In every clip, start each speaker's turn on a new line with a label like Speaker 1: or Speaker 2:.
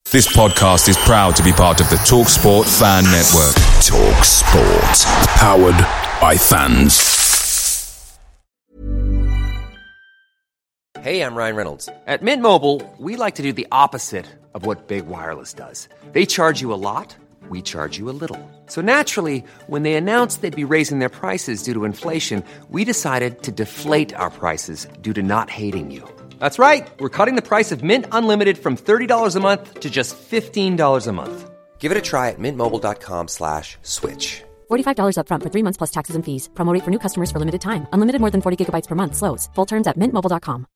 Speaker 1: This podcast is proud to be part of the TalkSport Fan Network. TalkSport. Powered by fans.
Speaker 2: Hey, I'm Ryan Reynolds. At Mint Mobile, we like to do the opposite of what Big Wireless does. They charge you a lot, we charge you a little. So naturally, when they announced they'd be raising their prices due to inflation, we decided to deflate our prices due to not hating you. That's right. We're cutting the price of Mint Unlimited from $30 a month to just $15 a month. Give it a try at mintmobile.com/switch.
Speaker 3: $45 up front for 3 months plus taxes and fees. Promo rate for new customers for limited time. Unlimited more than 40 gigabytes per month. Slows full terms at mintmobile.com.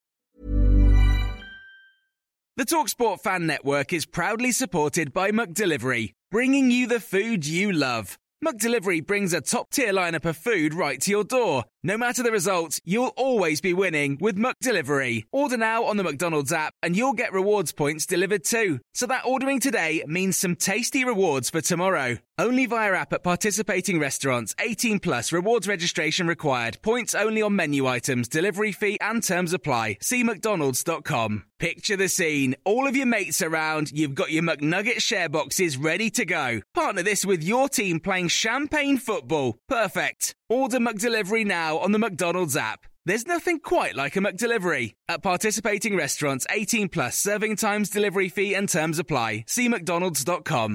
Speaker 4: The TalkSport Fan Network is proudly supported by McDelivery, bringing you the food you love. McDelivery brings a top-tier lineup of food right to your door. No matter the result, you'll always be winning with McDelivery. Order now on the McDonald's app and you'll get rewards points delivered too. So that ordering today means some tasty rewards for tomorrow. Only via app at participating restaurants. 18 plus. Rewards registration required. Points only on menu items. Delivery fee and terms apply. See mcdonalds.com. Picture the scene. All of your mates around. You've got your McNugget share boxes ready to go. Partner this with your team playing champagne football. Perfect. Order McDelivery now on the McDonald's app. There's nothing quite like a McDelivery. At participating restaurants, 18 plus. Serving times, delivery fee and terms apply. See mcdonalds.com.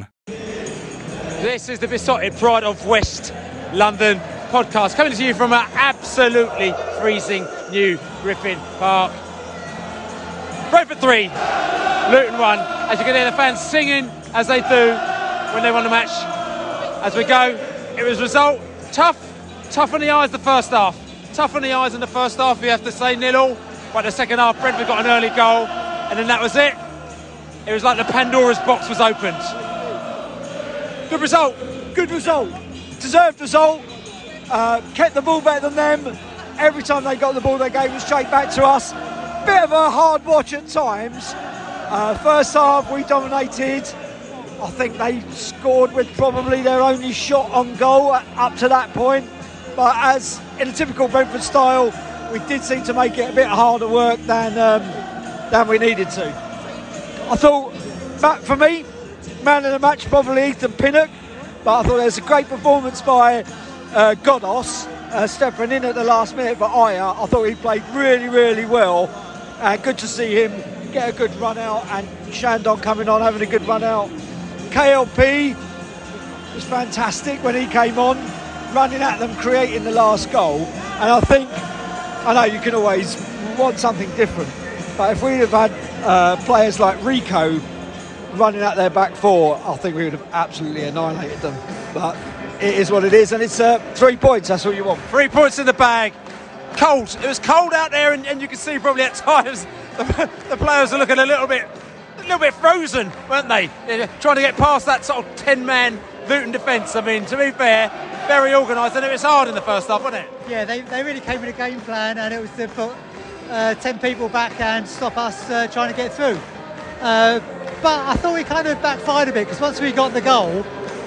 Speaker 5: This is the Besotted Pride of West London podcast, coming to you from an absolutely freezing new Griffin Park. Brentford 3, Luton 1. As you can hear the fans singing as they do when they won the match. As we go, it was result tough on the eyes the first half. Tough on the eyes in the first half, we have to say, 0-0. But the second half, Brentford got an early goal, and then that was it. It was like the Pandora's box was opened. Good result. Deserved result. Kept the ball better than them. Every time they got the ball, they gave it straight back to us. Bit of a hard watch at times. First half, we dominated. I think they scored with probably their only shot on goal up to that point. But as in a typical Brentford style, we did seem to make it a bit harder work than we needed to. I thought, for me, man of the match probably Ethan Pinnock, but I thought there was a great performance by Godos, stepping in at the last minute for Aya. I thought he played really, really well. Good to see him get a good run out, and Shandong coming on, having a good run out. KLP was fantastic when he came on, running at them, creating the last goal. And I know you can always want something different, but if we'd have had players like Rico running at their back four, I think we would have absolutely annihilated them. But it is what it is, and it's 3 points, that's all you want. 3 points in the bag. Cold. It was cold out there, and you can see probably at times the players are looking a little bit frozen, weren't they? They're trying to get past that sort of 10-man Luton defence. I mean, to be fair, very organised, and it was hard in the first half, wasn't it?
Speaker 6: Yeah, they really came with a game plan, and it was to put 10 people back and stop us trying to get through. But I thought we kind of backfired a bit, because once we got the goal,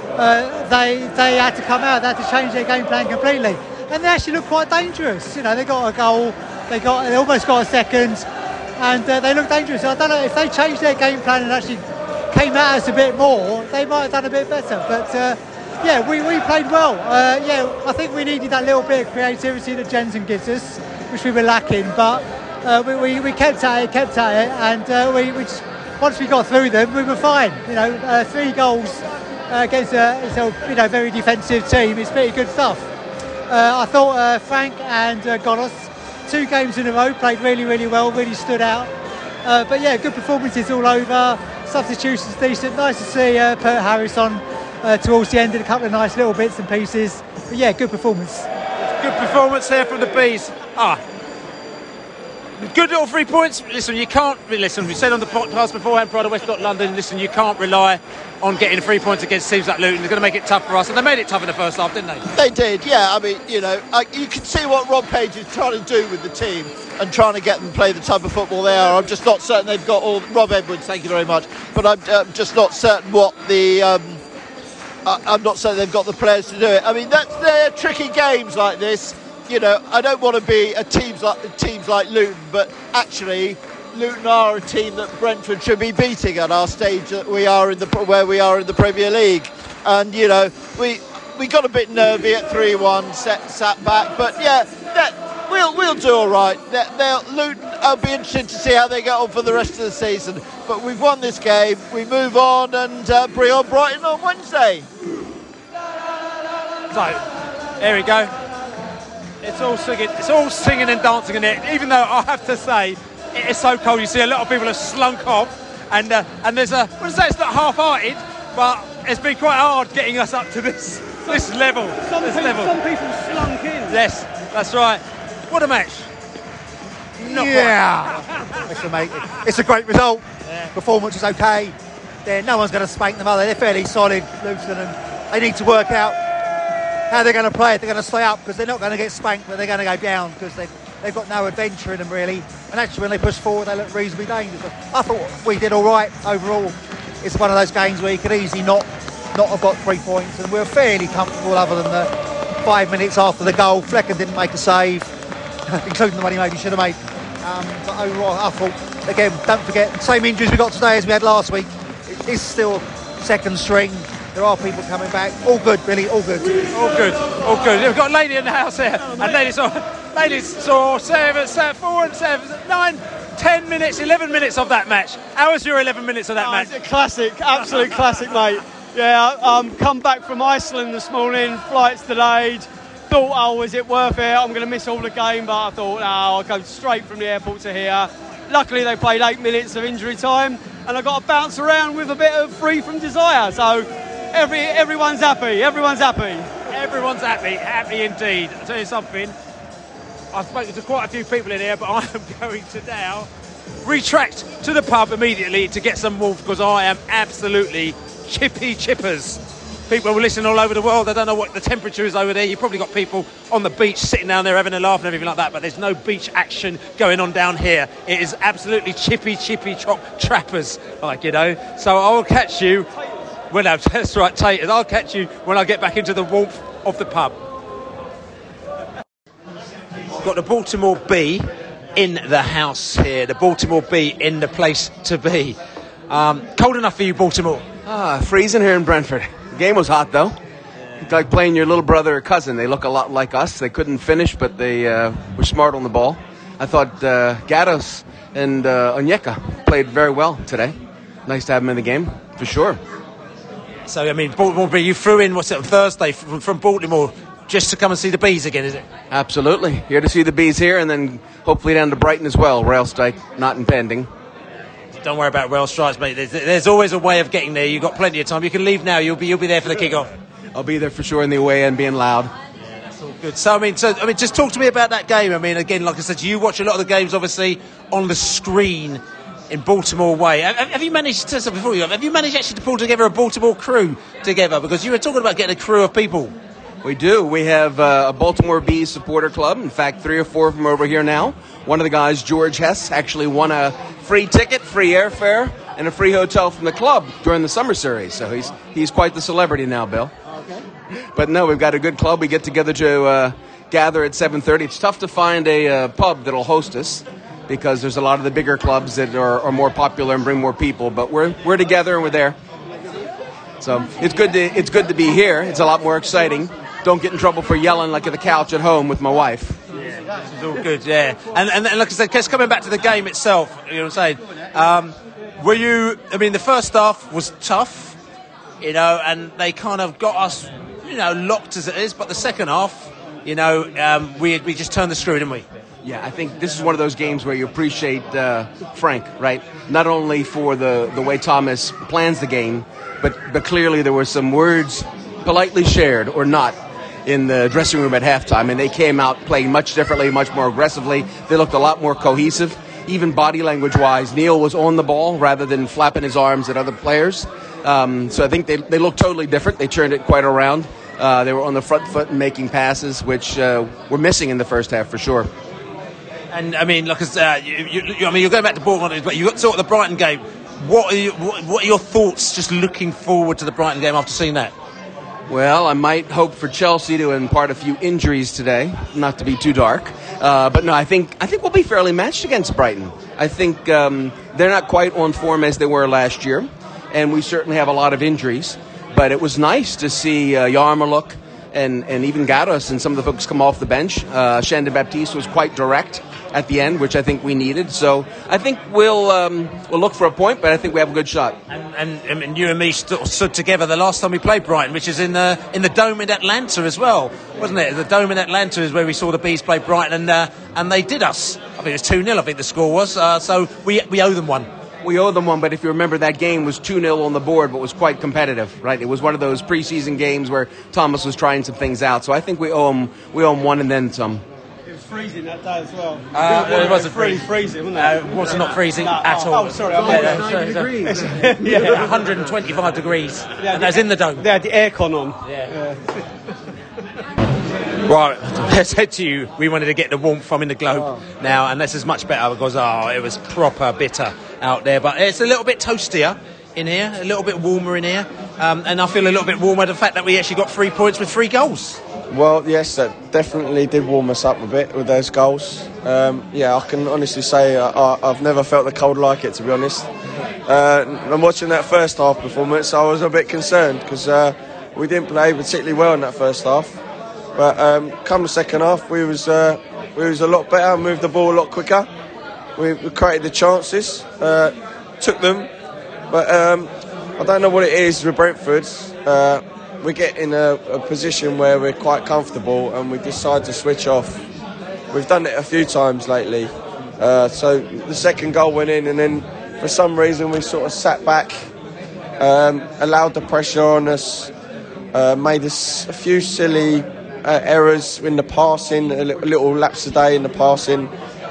Speaker 6: they had to come out, they had to change their game plan completely. And they actually looked quite dangerous. You know, they got a goal, they almost got a second, and they looked dangerous. I don't know, if they changed their game plan and actually came at us a bit more, they might have done a bit better. But yeah, we played well. Yeah, I think we needed that little bit of creativity that Jensen gives us, which we were lacking. But we kept at it, and we just, once we got through them, we were fine. You know, 3 goals against a very defensive team. It's pretty good stuff. I thought Frank and Godos, 2 games in a row, played really, really well, really stood out. But yeah, good performances all over. Substitutions decent. Nice to see Pert Harris on towards the end, did a couple of nice little bits and pieces. But yeah, good performance.
Speaker 5: Good performance here from the Bees. Good little 3 points. Listen, we said on the podcast beforehand, Pride of West London, listen, you can't rely on getting 3 points against teams like Luton. They're going to make it tough for us, and they made it tough in the first half, didn't they?
Speaker 7: They did, yeah. I mean, you know, you can see what Rob Page is trying to do with the team and trying to get them to play the type of football they are. I'm just not certain they've got all... Rob Edwards, thank you very much. But I'm just not certain what the... I'm not certain they've got the players to do it. I mean, they're tricky games like this. You know, I don't want to be teams like Luton, but actually, Luton are a team that Brentford should be beating at our stage that we are where we are in the Premier League. And you know, we got a bit nervy at 3-1, sat back, but yeah, we'll do all right. Luton, I'll be interested to see how they get on for the rest of the season. But we've won this game. We move on and bring on Brighton on Wednesday.
Speaker 5: So, here we go. It's all singing and dancing in it. Even though I have to say, it is so cold. You see a lot of people have slunk off, and there's it's not half-hearted, but it's been quite hard getting us up to this level.
Speaker 8: Some people slunk in.
Speaker 5: Yes, that's right. What a match!
Speaker 6: Listen, mate, it's a great result. Performance is okay. No one's going to spank them, are they? They're fairly solid, Luton, and they need to work out how they're going to play. If they're going to stay up, because they're not going to get spanked, but they're going to go down because they've got no adventure in them really. And actually, when they push forward, they look reasonably dangerous. I thought we did all right overall. It's one of those games where you could easily not have got 3 points, and we were fairly comfortable other than the 5 minutes after the goal. Flecken didn't make a save, including the one he maybe should have made. But overall, I thought, again, don't forget, same injuries we got today as we had last week. It is still second string. There are people coming back. All good, Billy, all good.
Speaker 5: All good. We've got a lady in the house here. And ladies saw 4 and 7, 9, 10 minutes, 11 minutes of that match. How was your 11 minutes of that match?
Speaker 8: It's a classic, absolute classic, mate. Yeah, come back from Iceland this morning, flight's delayed. Thought, is it worth it? I'm going to miss all the game, but I thought, I'll go straight from the airport to here. Luckily, they played 8 minutes of injury time, and I got to bounce around with a bit of free from desire. So everyone's happy. Everyone's happy indeed. I'll tell you something. I've spoken to quite a few people in here, but I am going to now retract to the pub immediately to get some more, because I am absolutely chippers. People are listening all over the world. I don't know what the temperature is over there. You've probably got people on the beach sitting down there having a laugh and everything like that, but there's no beach action going on down here. It is absolutely chippy trappers, So I'll catch you. Well, no, that's right, taters. I'll catch you when I get back into the warmth of the pub. Got the Baltimore Bee in the house here. The Baltimore Bee in the place to be. Cold enough for you, Baltimore?
Speaker 9: Freezing here in Brentford. The game was hot, though. It's like playing your little brother or cousin. They look a lot like us. They couldn't finish, but they were smart on the ball. I thought Gatos and Onyeka played very well today. Nice to have them in the game, for sure.
Speaker 5: So, Baltimore Bee, you flew in, on Thursday from Baltimore just to come and see the Bees again, is it?
Speaker 9: Absolutely. Here to see the Bees here, and then hopefully down to Brighton as well. Rail strike not impending.
Speaker 5: Don't worry about rail strikes, mate. There's always a way of getting there. You've got plenty of time. You can leave now. You'll be there for the kick-off.
Speaker 9: I'll be there for sure in the away end, being loud.
Speaker 5: Yeah, that's all good. So, just talk to me about that game. Again, like I said, you watch a lot of the games, obviously, on the screen in Baltimore way. Have you managed to, before you have you managed actually to pull together a Baltimore crew together? Because you were talking about getting a crew of people.
Speaker 9: We do. We have a Baltimore Bees supporter club. In fact, 3 or 4 of them are over here now. One of the guys, George Hess, actually won a free ticket, free airfare, and a free hotel from the club during the summer series. So he's quite the celebrity now, Bill. Okay. But no, we've got a good club. We get together to gather at 7:30. It's tough to find a pub that'll host us, because there's a lot of the bigger clubs that are more popular and bring more people. But we're together and we're there. So it's good to be here. It's a lot more exciting. Don't get in trouble for yelling like at the couch at home with my wife.
Speaker 5: Yeah, this is all good, yeah. And like I said, just coming back to the game itself, you know what I'm saying? Were you, the first half was tough, and they kind of got us, locked as it is, but the second half, we just turned the screw, didn't we?
Speaker 9: Yeah, I think this is one of those games where you appreciate Frank, right? Not only for the way Thomas plans the game, but clearly there were some words politely shared or not in the dressing room at halftime, and they came out playing much differently, much more aggressively. They looked a lot more cohesive, even body language-wise. Neil was on the ball rather than flapping his arms at other players. So I think they looked totally different. They turned it quite around. They were on the front foot and making passes, which were missing in the first half for sure.
Speaker 5: And look, you're going back to Bournemouth, but you got to talk the Brighton game. What are your thoughts just looking forward to the Brighton game after seeing that?
Speaker 9: Well, I might hope for Chelsea to impart a few injuries today, not to be too dark. But no, I think we'll be fairly matched against Brighton. I think they're not quite on form as they were last year, and we certainly have a lot of injuries. But it was nice to see Yarmouk and even Gatos and some of the folks come off the bench. Shandon Baptiste was quite direct at the end, which I think we needed. So I think we'll look for a point, but I think we have a good shot.
Speaker 5: And you and me stood together the last time we played Brighton, which is in the Dome in Atlanta as well, wasn't it? The Dome in Atlanta is where we saw the Bees play Brighton, and they did us. I think it was 2-0, I think the score was. So we owe them one.
Speaker 9: We owe them one, but if you remember, that game was 2-0 on the board, but was quite competitive, right? It was one of those preseason games where Thomas was trying some things out. So I think we owe him one and then some.
Speaker 8: It was freezing that day as well.
Speaker 5: It wasn't
Speaker 8: freezing, wasn't it?
Speaker 5: It was not freezing at all.
Speaker 8: Oh, sorry.
Speaker 5: 90 degrees. Yeah, 125 degrees. And that's in the Dome.
Speaker 8: They had the aircon on.
Speaker 5: Yeah. Right, I said to you, we wanted to get the warmth from in the Globe now, and this is much better because it was proper bitter out there. But it's a little bit toastier in here, a little bit warmer in here, and I feel a little bit warmer the fact that we actually got 3 points with 3 goals.
Speaker 10: Well, yes, that definitely did warm us up a bit with those goals. I can honestly say I've never felt the cold like it, to be honest. I'm watching that first half performance, I was a bit concerned because we didn't play particularly well in that first half. But come the second half, we was a lot better, moved the ball a lot quicker. We created the chances, took them. But I don't know what it is with Brentford. We get in a position where we're quite comfortable and we decide to switch off. We've done it a few times lately. So the second goal went in, and then for some reason we sort of sat back, allowed the pressure on us, made us a few silly errors in the passing, a little lapse a day in the passing,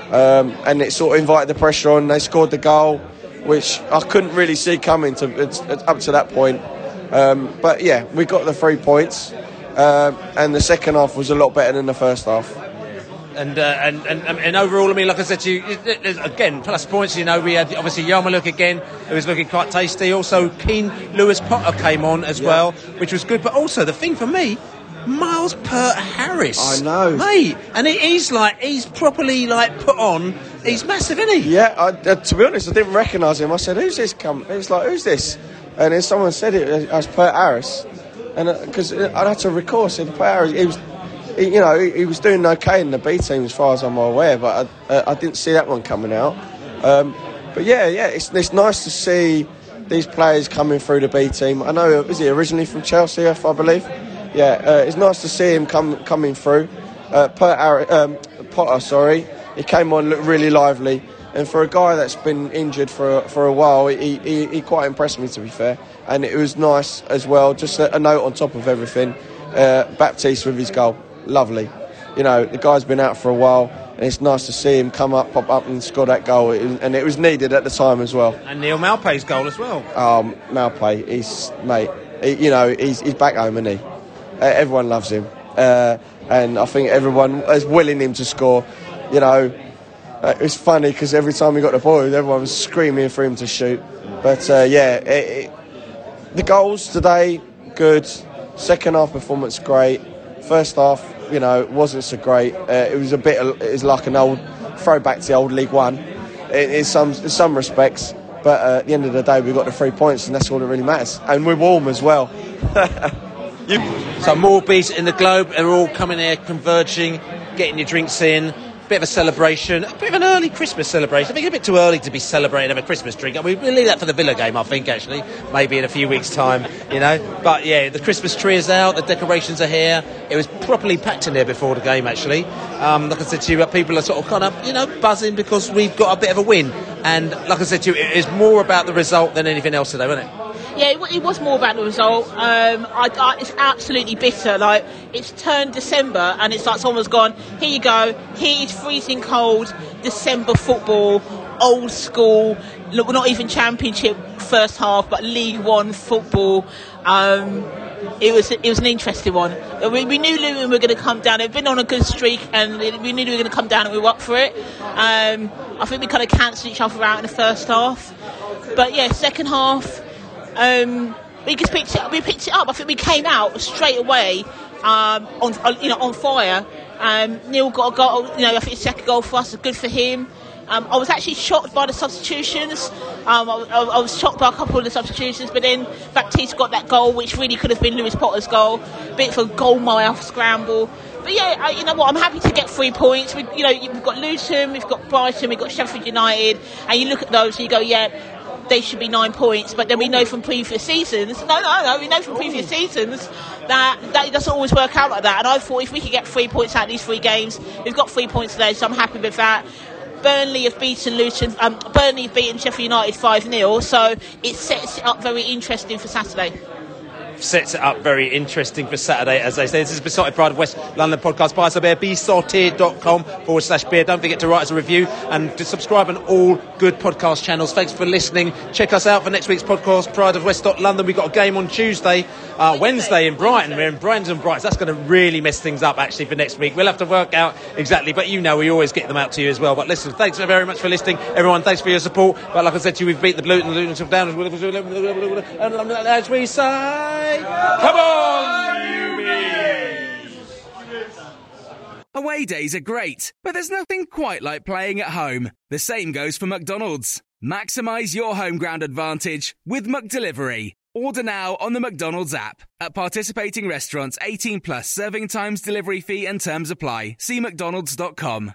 Speaker 10: and it sort of invited the pressure on. They scored the goal, which I couldn't really see coming up to that point. But yeah, we got the 3 points, and the second half was a lot better than the first half.
Speaker 5: And overall, I mean, like I said to you, again, plus points. You know, we had obviously Yarmouk again, who was looking quite tasty. Also, Keane Lewis Potter came on as well, which was good. But also, the thing for me, Miles Peart-Harris.
Speaker 10: I know,
Speaker 5: mate, and he's properly put on. He's massive, isn't he?
Speaker 10: Yeah, to be honest, I didn't recognise him. I said, "Who's this?" It was like, "Who's this?" And then someone said it as Peart-Harris, and because I had to recall, I said Peart-Harris. He was doing okay in the B team as far as I'm aware, but I didn't see that one coming out. But yeah, it's nice to see these players coming through the B team. I know, is he originally from Chelsea, I believe? Yeah, it's nice to see him coming through. Potter, he came on, looked really lively, and for a guy that's been injured for a while, he quite impressed me, to be fair. And it was nice as well, just a note on top of everything, Baptiste with his goal, lovely. You know, the guy's been out for a while, and it's nice to see him pop up and score that goal, and it was needed at the time as well.
Speaker 5: And Neil Maupay's goal as well.
Speaker 10: Maupay, he's back home, isn't he? Everyone loves him, and I think everyone is willing him to score. You know, it's funny because every time he got the ball, everyone was screaming for him to shoot. But the goals today, good. Second half performance, great. First half, wasn't so great. It was like an old throwback to the old League One in some respects. But at the end of the day, we got the 3 points, and that's all that really matters. And we're warm as well.
Speaker 5: So more bees in the Globe. They're all coming here, converging, getting your drinks in. Bit of a celebration, a bit of an early Christmas celebration. I think it's a bit too early to be celebrating a Christmas drink. We'll leave that for the Villa game, I think, actually. Maybe in a few weeks' time, But yeah, the Christmas tree is out, the decorations are here. It was properly packed in there before the game, actually. Like I said to you, people are sort of kind of, buzzing because we've got a bit of a win. And like I said to you, it is more about the result than anything else today, wasn't it?
Speaker 11: Yeah, it was more about the result. It's absolutely bitter. Like, it's turned December and it's like someone's gone, here you go, here's freezing cold December football, old school, look, not even Championship first half, but League One football. It was an interesting one. We knew Luton were going to come down. They've been on a good streak, and we knew they were going to come down, and we were up for it. I think we kind of cancelled each other out in the first half. But yeah, second half, we just picked it up. I think we came out straight away on fire. Neil got a goal. I think his second goal for us is good for him. I was actually shocked by the substitutions. I was shocked by a couple of the substitutions, but then Baptiste got that goal, which really could have been Lewis Potter's goal. Bit of a goal-mile scramble. But yeah, you know what? I'm happy to get 3 points. We've got Luton, we've got Brighton, we've got Sheffield United, and you look at those and you go, yeah, they should be 9 points. But then we know from previous seasons, we know from previous seasons that it doesn't always work out like that. And I thought if we could get 3 points out of these 3 games, we've got 3 points today, so I'm happy with that. Burnley have beaten Sheffield United 5-0, so it sets it up very interesting for Saturday.
Speaker 5: Sets it up very interesting for Saturday, as they say. This is Besotted Pride of West London podcast. Buy us a beer, besotted.com/beer. Don't forget to write us a review and to subscribe on all good podcast channels. Thanks for listening. Check us out for next week's podcast, Pride of West London. We've got a game on Wednesday in Brighton. We're in Brighton and Brighton. That's going to really mess things up, actually, for next week. We'll have to work out exactly, but we always get them out to you as well. But listen, thanks very much for listening. Everyone, thanks for your support. But like I said to you, we've beat the Luton down. As we say, come on, you
Speaker 4: Away days are great, but there's nothing quite like playing at home. The same goes for McDonald's. Maximise your home ground advantage with McDelivery. Order now on the McDonald's app. At participating restaurants, 18 plus, serving times, delivery fee and terms apply. See mcdonalds.com.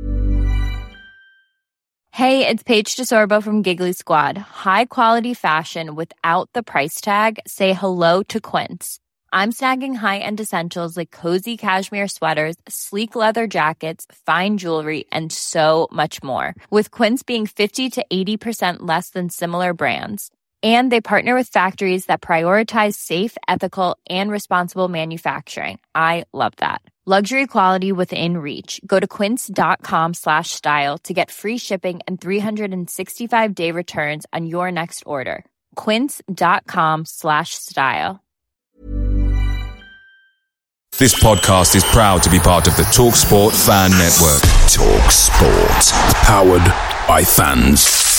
Speaker 12: Hey, it's Paige DeSorbo from Giggly Squad. High quality fashion without the price tag. Say hello to Quince. I'm snagging high-end essentials like cozy cashmere sweaters, sleek leather jackets, fine jewelry, and so much more. With Quince being 50 to 80% less than similar brands. And they partner with factories that prioritize safe, ethical, and responsible manufacturing. I love that. Luxury quality within reach. Go to quince.com/style to get free shipping and 365-day returns on your next order. Quince.com/style.
Speaker 1: This podcast is proud to be part of the TalkSport Fan Network. TalkSport. Powered by fans.